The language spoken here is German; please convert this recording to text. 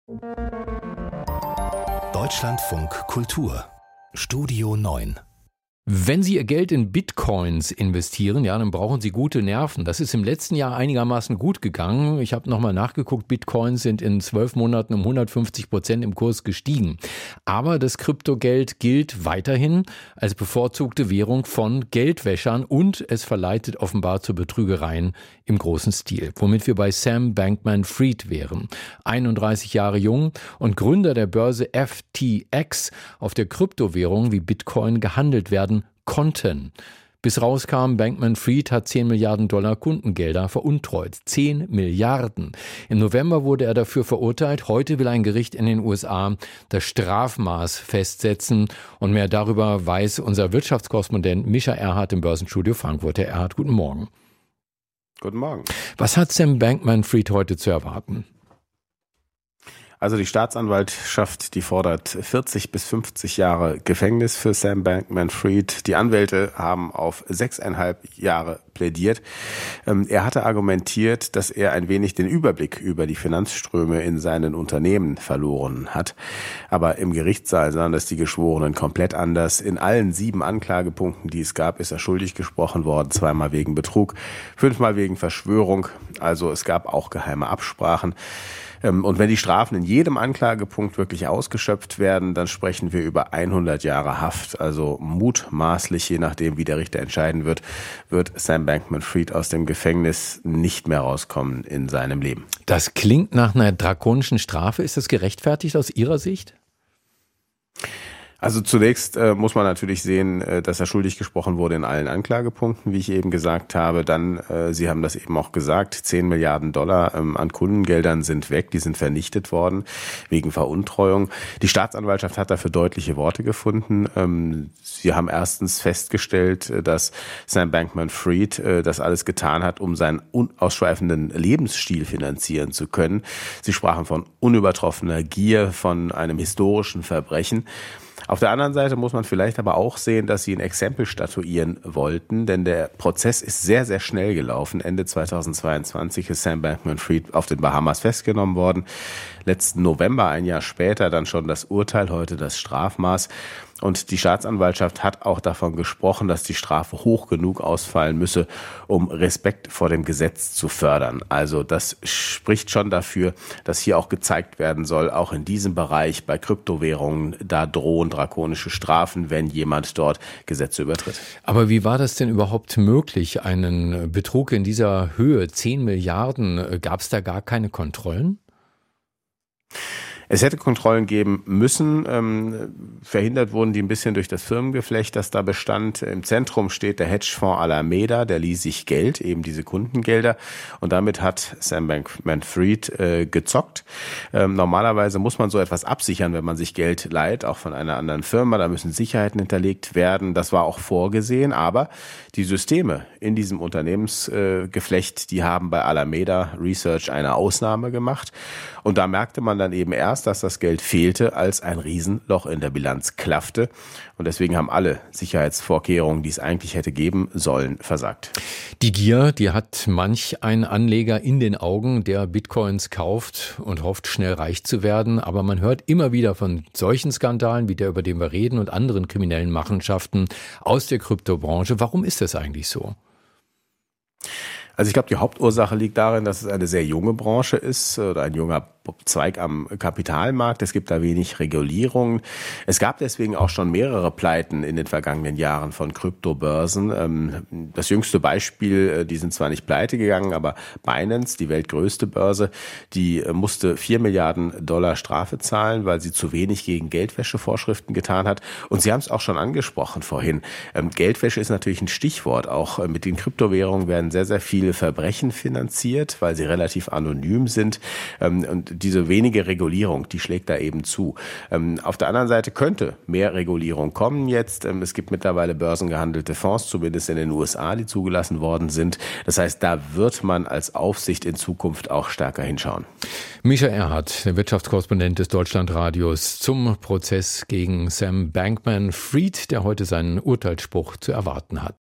Deutschlandfunk Kultur Studio 9. Wenn Sie Ihr Geld in Bitcoins investieren, ja, dann brauchen Sie gute Nerven. Das ist im letzten Jahr einigermaßen gut gegangen. Ich habe nochmal nachgeguckt, Bitcoins sind in 12 Monaten um 150% im Kurs gestiegen. Aber das Kryptogeld gilt weiterhin als bevorzugte Währung von Geldwäschern und es verleitet offenbar zu Betrügereien im großen Stil. Womit wir bei Sam Bankman-Fried wären. 31 Jahre jung und Gründer der Börse FTX, auf der Kryptowährungen wie Bitcoin gehandelt werden konnten. Bis rauskam, Bankman-Fried hat 10 Milliarden Dollar Kundengelder veruntreut. 10 Milliarden. Im November wurde er dafür verurteilt. Heute will ein Gericht in den USA das Strafmaß festsetzen. Und mehr darüber weiß unser Wirtschaftskorrespondent Mischa Erhardt im Börsenstudio Frankfurt. Herr Erhardt, guten Morgen. Guten Morgen. Was hat Sam Bankman-Fried heute zu erwarten? Also die Staatsanwaltschaft, die fordert 40 bis 50 Jahre Gefängnis für Sam Bankman-Fried. Die Anwälte haben auf 6,5 Jahre plädiert. Er hatte argumentiert, dass er ein wenig den Überblick über die Finanzströme in seinen Unternehmen verloren hat. Aber im Gerichtssaal sahen das die Geschworenen komplett anders. In allen 7 Anklagepunkten, die es gab, ist er schuldig gesprochen worden. 2-mal wegen Betrug, 5-mal wegen Verschwörung. Also es gab auch geheime Absprachen. Und wenn die Strafen in jedem Anklagepunkt wirklich ausgeschöpft werden, dann sprechen wir über 100 Jahre Haft. Also mutmaßlich, je nachdem wie der Richter entscheiden wird Sam Bankman-Fried aus dem Gefängnis nicht mehr rauskommen in seinem Leben. Das klingt nach einer drakonischen Strafe. Ist das gerechtfertigt aus Ihrer Sicht? Also zunächst muss man natürlich sehen, dass er schuldig gesprochen wurde in allen Anklagepunkten, wie ich eben gesagt habe. Dann, Sie haben das eben auch gesagt, 10 Milliarden Dollar an Kundengeldern sind weg, die sind vernichtet worden wegen Veruntreuung. Die Staatsanwaltschaft hat dafür deutliche Worte gefunden. Sie haben erstens festgestellt, dass Sam Bankman-Fried das alles getan hat, um seinen unausschweifenden Lebensstil finanzieren zu können. Sie sprachen von unübertroffener Gier, von einem historischen Verbrechen. Auf der anderen Seite muss man vielleicht aber auch sehen, dass sie ein Exempel statuieren wollten, denn der Prozess ist sehr, sehr schnell gelaufen. Ende 2022 ist Sam Bankman-Fried auf den Bahamas festgenommen worden. Letzten November, ein Jahr später, dann schon das Urteil, heute das Strafmaß. Und die Staatsanwaltschaft hat auch davon gesprochen, dass die Strafe hoch genug ausfallen müsse, um Respekt vor dem Gesetz zu fördern. Also das spricht schon dafür, dass hier auch gezeigt werden soll, auch in diesem Bereich bei Kryptowährungen, da drohen drakonische Strafen, wenn jemand dort Gesetze übertritt. Aber wie war das denn überhaupt möglich, einen Betrug in dieser Höhe, 10 Milliarden, gab es da gar keine Kontrollen? Es hätte Kontrollen geben müssen. Verhindert wurden die ein bisschen durch das Firmengeflecht, das da bestand. Im Zentrum steht der Hedgefonds Alameda, der ließ sich Geld, eben diese Kundengelder. Und damit hat Sam Bankman-Fried gezockt. Normalerweise muss man so etwas absichern, wenn man sich Geld leiht, auch von einer anderen Firma. Da müssen Sicherheiten hinterlegt werden. Das war auch vorgesehen. Aber die Systeme in diesem Unternehmensgeflecht, die haben bei Alameda Research eine Ausnahme gemacht. Und da merkte man dann eben erst, dass das Geld fehlte, als ein Riesenloch in der Bilanz klaffte. Und deswegen haben alle Sicherheitsvorkehrungen, die es eigentlich hätte geben sollen, versagt. Die Gier, die hat manch ein Anleger in den Augen, der Bitcoins kauft und hofft, schnell reich zu werden. Aber man hört immer wieder von solchen Skandalen, wie der, über den wir reden, und anderen kriminellen Machenschaften aus der Kryptobranche. Warum ist das eigentlich so? Also ich glaube, die Hauptursache liegt darin, dass es eine sehr junge Branche ist oder ein junger Zweig am Kapitalmarkt. Es gibt da wenig Regulierung. Es gab deswegen auch schon mehrere Pleiten in den vergangenen Jahren von Kryptobörsen. Das jüngste Beispiel, die sind zwar nicht pleite gegangen, aber Binance, die weltgrößte Börse, die musste 4 Milliarden Dollar Strafe zahlen, weil sie zu wenig gegen Geldwäschevorschriften getan hat. Und Sie haben es auch schon angesprochen vorhin. Geldwäsche ist natürlich ein Stichwort. Auch mit den Kryptowährungen werden sehr, sehr viele Verbrechen finanziert, weil sie relativ anonym sind. Und diese wenige Regulierung, die schlägt da eben zu. Auf der anderen Seite könnte mehr Regulierung kommen jetzt. Es gibt mittlerweile börsengehandelte Fonds, zumindest in den USA, die zugelassen worden sind. Das heißt, da wird man als Aufsicht in Zukunft auch stärker hinschauen. Mischa Erhardt, der Wirtschaftskorrespondent des Deutschlandradios, zum Prozess gegen Sam Bankman-Fried, der heute seinen Urteilsspruch zu erwarten hat.